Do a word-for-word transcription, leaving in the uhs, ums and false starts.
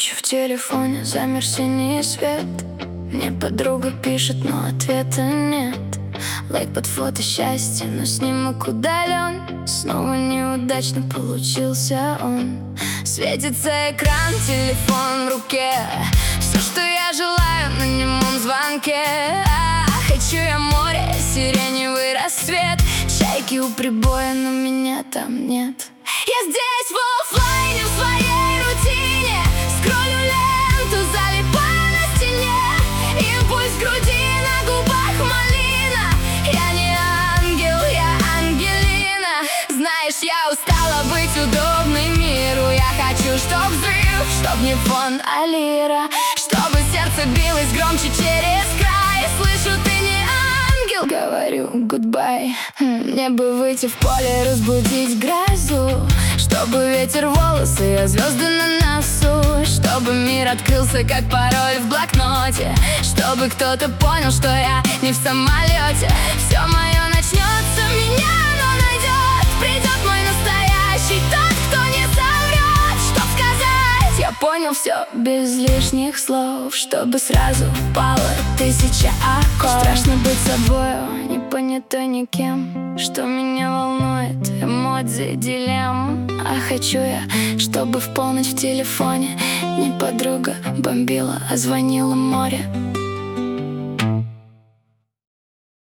Ночью в телефоне замер синий свет. Мне подруга пишет, но ответа нет. Лайк под фото счастья, но снимок удален. Снова неудачно получился он. Светится экран, телефон в руке. Все, что я желаю на немом звонке. а, Хочу я море, сиреневый рассвет. Чайки у прибоя, но меня там нет. Я здесь в оффлайне, в своей рутине. Скроллю ленту, залипаю на стене. Импульс в груди, на губах малина. Я не ангел, я Ангелина. Знаешь, я устала быть удобной миру. Я хочу, чтоб взрыв, чтоб не фон, а лира. Чтобы сердце билось громче через край. Слышу, ты не ангел, говорю goodbye. Мне бы выйти в поле, разбудить грозу. Чтобы ветер в волосы, а звезды на носу. Чтобы мир открылся, как пароль в блокноте. Чтобы кто-то понял, что я не в самолете. Все мое начнется, меня оно найдет. Придет мой настоящий, тот, кто не соврет. Чтоб сказать, я понял все без лишних слов. Чтобы сразу пало тысяча аккордов. Страшно быть собою, не понятой никем. Что меня волнует, эмодзи, дилемм. А хочу я, чтобы в полночь в телефоне не подруга бомбила, а звонила море.